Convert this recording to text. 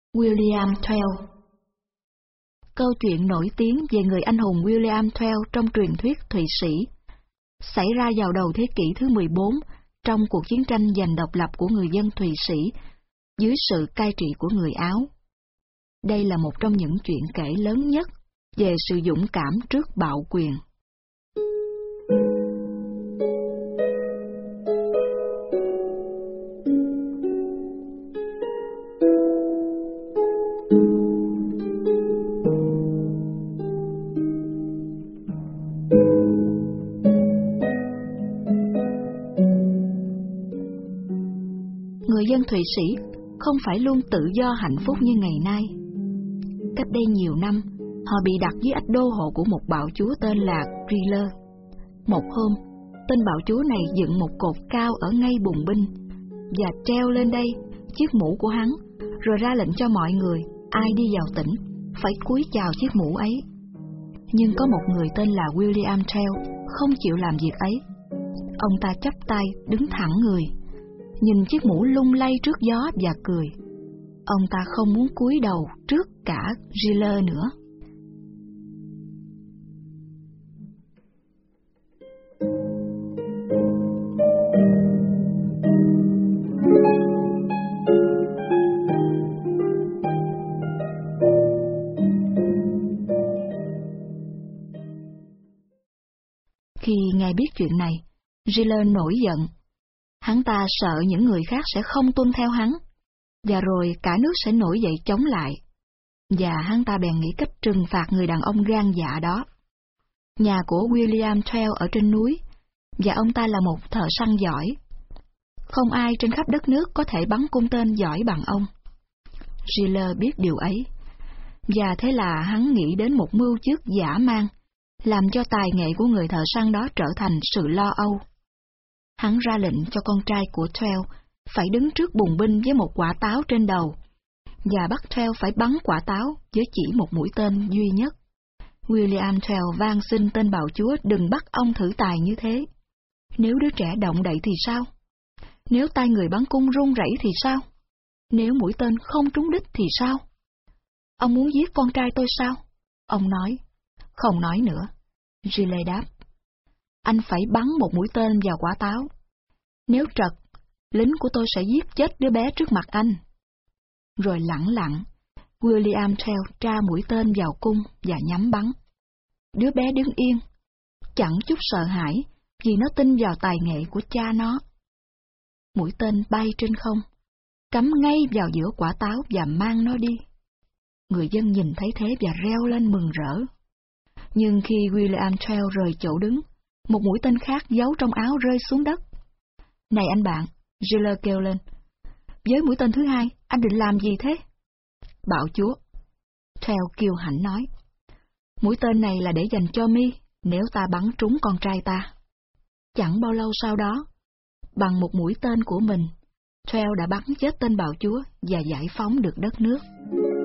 William Tell. Câu chuyện nổi tiếng về người anh hùng William Tell trong truyền thuyết Thụy Sĩ xảy ra vào đầu thế kỷ thứ 14 trong cuộc chiến tranh giành độc lập của người dân Thụy Sĩ dưới sự cai trị của người Áo. Đây là một trong những chuyện kể lớn nhất về sự dũng cảm trước bạo quyền. Người dân Thụy Sĩ không phải luôn tự do hạnh phúc như ngày nay. Cách đây nhiều năm, họ bị đặt dưới ách đô hộ của một bạo chúa tên là Griller. Một hôm, tên bạo chúa này dựng một cột cao ở ngay bùng binh và treo lên đây chiếc mũ của hắn, rồi ra lệnh cho mọi người, ai đi vào tỉnh, phải cúi chào chiếc mũ ấy. Nhưng có một người tên là William Tell không chịu làm việc ấy. Ông ta chắp tay đứng thẳng người, nhìn chiếc mũ lung lay trước gió và cười. Ông ta không muốn cúi đầu trước cả Griller nữa. Khi nghe biết chuyện này, Griller nổi giận. Hắn ta sợ những người khác sẽ không tuân theo hắn, và rồi cả nước sẽ nổi dậy chống lại. Và hắn ta bèn nghĩ cách trừng phạt người đàn ông gan dạ đó. Nhà của William Tell ở trên núi, và ông ta là một thợ săn giỏi. Không ai trên khắp đất nước có thể bắn cung tên giỏi bằng ông. Griller biết điều ấy, và thế là hắn nghĩ đến một mưu trước dã man, làm cho tài nghệ của người thợ săn đó trở thành sự lo âu. Hắn ra lệnh cho con trai của Tell phải đứng trước bùng binh với một quả táo trên đầu, và bắt Tell phải bắn quả táo với chỉ một mũi tên duy nhất. William Tell van xin tên bạo chúa đừng bắt ông thử tài như thế. Nếu đứa trẻ động đậy thì sao? Nếu tay người bắn cung run rẩy thì sao? Nếu mũi tên không trúng đích thì sao? Ông muốn giết con trai tôi sao? Ông nói. Không nói nữa. Griller đáp. Anh phải bắn một mũi tên vào quả táo. Nếu trật, lính của tôi sẽ giết chết đứa bé trước mặt anh. Rồi lẳng lặng, William Tell tra mũi tên vào cung và nhắm bắn. Đứa bé đứng yên, chẳng chút sợ hãi vì nó tin vào tài nghệ của cha nó. Mũi tên bay trên không, cắm ngay vào giữa quả táo và mang nó đi. Người dân nhìn thấy thế và reo lên mừng rỡ. Nhưng khi William Tell rời chỗ đứng, một mũi tên khác giấu trong áo rơi xuống đất. Này anh bạn, Griller kêu lên. Với mũi tên thứ hai, anh định làm gì thế? Bạo chúa. Tell kiêu hãnh nói. Mũi tên này là để dành cho mi, nếu ta bắn trúng con trai ta. Chẳng bao lâu sau đó, bằng một mũi tên của mình, Tell đã bắn chết tên bạo chúa và giải phóng được đất nước.